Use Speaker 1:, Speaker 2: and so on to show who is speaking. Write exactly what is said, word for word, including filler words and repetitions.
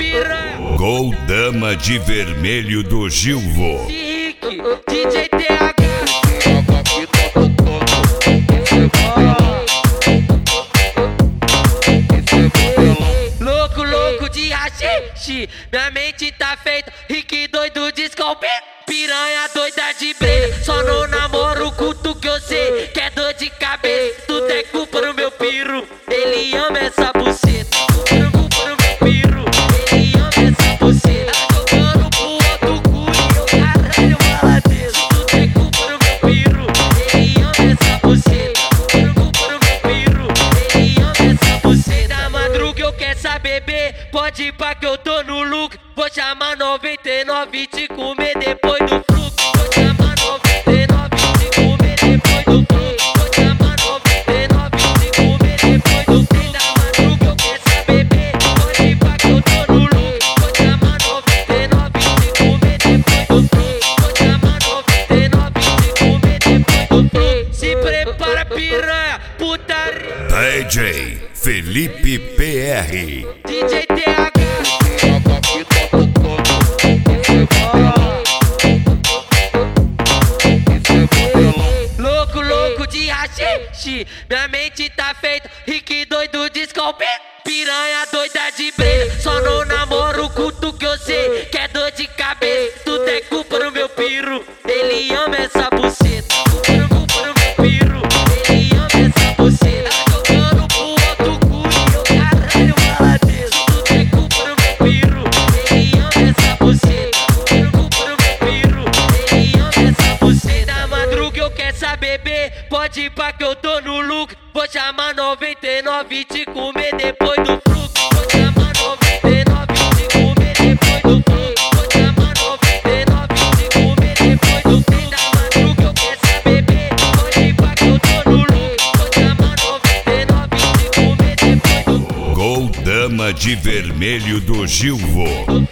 Speaker 1: piranha.
Speaker 2: Gol Dama de Vermelho do Gilvo.
Speaker 1: Henrique, D J T H. Louco, louco de rachixe, minha mente tá feita. Rick doido de scalp, piranha doida de breja. Só não namoro o culto que eu sei que é dor de cabeça. Tu tem culpa no meu piru, ele ama essa buceta. Tu tem culpa no meu piru, ele ama essa buceta. Jogando pro outro cu e eu caralho maladeiro. Tu tem culpa no meu piru, ele ama essa buceta. Tu tem culpa no meu piru, ele ama essa buceta. Da madruga eu quero saber, bebê, pode ir pra que eu tô no lucro. Vou chamar noventa e nove e te comer depois do fluxo. Vou chamar noventa e nove e te comer depois do fluxo. Vou chamar noventa e nove e te comer depois do fluxo. Da madruga eu quero saber, bebê, pode ir pra que eu tô no lucro. Vou chamar noventa e nove e te comer depois do fluxo. Vou chamar noventa e nove e te comer depois do fluxo. Se prepara, piranha, putaria.
Speaker 2: D J Felipe P R.
Speaker 1: D J T H. Louco, louco de rachixe, minha mente tá feita. Rick doido de scalp, piranha doida de breja. Só não namoro o culto que eu sei que é dor de cabeça. Tu tem culpa no meu piru, ele ama essa buceta. Tu tem culpa no meu piru, ele ama essa buceta. Jogando pro outro cu e eu caralho maladeiro. Tu tem culpa no meu piru, ele ama essa buceta. Tu tem culpa no meu piru, ele ama essa buceta. Da madruga eu quero saber, bebê, pode ir pra que eu tô no lucro. Vou chamar noventa e nove e te comer depois do fluxo. Vou chamar noventa e nove e te comer depois do fluxo. Vou chamar noventa e nove e te comer depois do fluxo. Da madruga eu quero saber, bebê, pode ir pra que eu tô no lucro. Vou chamar noventa e nove e te comer depois do fluxo.
Speaker 2: Gol Dama de Vermelho do Gilvo.